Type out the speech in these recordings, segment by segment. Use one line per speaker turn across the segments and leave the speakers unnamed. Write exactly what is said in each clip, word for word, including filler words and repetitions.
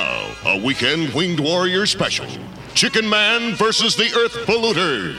now, a Weekend Winged Warrior special. Chicken Man versus the Earth Polluters.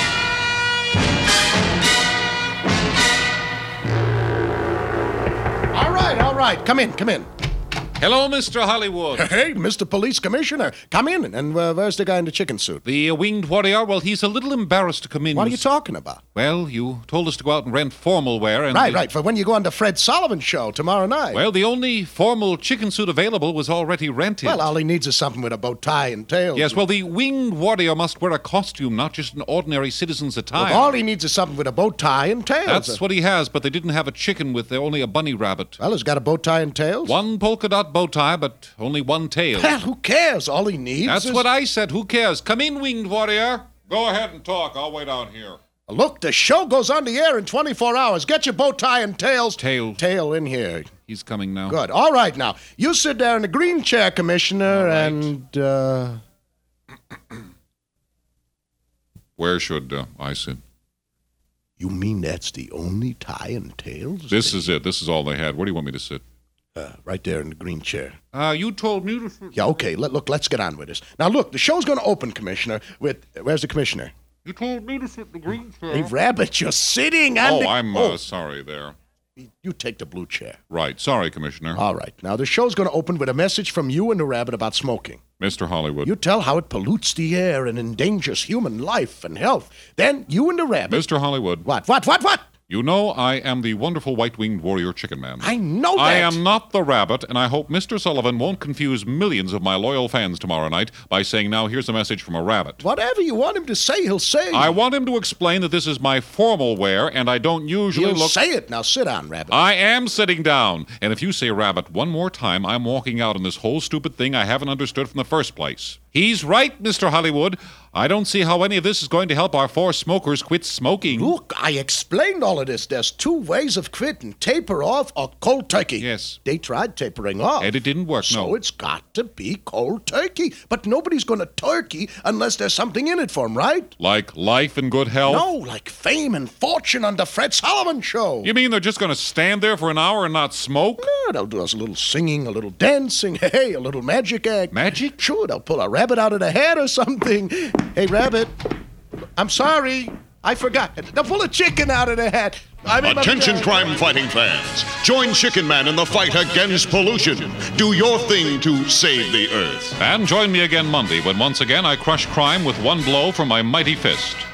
All right, all right. Come in, come in.
Hello, Mister Hollywood.
Hey, Mister Police Commissioner. Come in. And uh, where's the guy in the chicken suit?
The uh, winged warrior, well, he's a little embarrassed to come in.
What are you talking about?
Well, you told us to go out and rent formal wear. And
right,
the...
right, for when you go on the Fred Sullivan show tomorrow night.
Well, the only formal chicken suit available was already rented.
Well, all he needs is something with a bow tie and tails.
Yes, well, the winged warrior must wear a costume, not just an ordinary citizen's attire.
Well, all he needs is something with a bow tie and tails.
That's what he has, but they didn't have a chicken with only a bunny rabbit.
Well, he's got a bow tie and tails.
One polka dot bow tie, but only one tail.
Well, who cares? All he needs
That's
is...
what I said. Who cares? Come in, winged warrior. Go ahead and talk. I'll wait out here.
Look, the show goes on the air in twenty-four hours. Get your bow tie and tails.
Tail.
Tail in here.
He's coming now.
Good. All right, now. You sit there in the green chair, Commissioner,
right.
and, uh...
Where should uh, I sit?
You mean that's the only tie and tails?
This is it. This is all they had. Where do you want me to sit?
Uh, right there in the green chair.
Uh, you told me to...
Yeah, okay. Let, look, let's get on with this. Now, look, the show's going to open, Commissioner, with... Where's the Commissioner?
You told me to sit in the green chair.
Hey, Rabbit, you're sitting on
Oh,
the...
I'm uh, sorry there.
You take the blue chair.
Right. Sorry, Commissioner.
All right. Now, the show's going to open with a message from you and the Rabbit about smoking.
Mister Hollywood.
You tell how it pollutes the air and endangers human life and health. Then you and the Rabbit...
Mister Hollywood.
What, what, what, what?
You know I am the wonderful white-winged warrior chicken man.
I know that.
I am not the rabbit, and I hope Mister Sullivan won't confuse millions of my loyal fans tomorrow night by saying, now here's a message from a rabbit.
Whatever you want him to say, he'll say.
I want him to explain that this is my formal wear, and I don't usually
he'll
look...
say it. Now sit down, Rabbit.
I am sitting down, and if you say rabbit one more time, I'm walking out on this whole stupid thing I haven't understood from the first place. He's right, Mister Hollywood. I don't see how any of this is going to help our four smokers quit smoking.
Look, I explained all of this. There's two ways of quitting. Taper off or cold turkey.
Yes.
They tried tapering off.
And it didn't work,
so
no.
So it's got to be cold turkey. But nobody's going to turkey unless there's something in it for them, right?
Like life and good health?
No, like fame and fortune on the Fred Sullivan show.
You mean they're just going to stand there for an hour and not smoke?
No, they'll do us a little singing, a little dancing, hey, a little magic act.
Magic?
Sure, they'll pull a rabbit out of the hat or something. Hey, Rabbit, I'm sorry. I forgot. They'll pull a chicken out of the hat. I mean,
Attention crime-fighting fans. Join Chicken Man in the fight against pollution. Do your thing to save the Earth.
And join me again Monday when once again I crush crime with one blow from my mighty fist.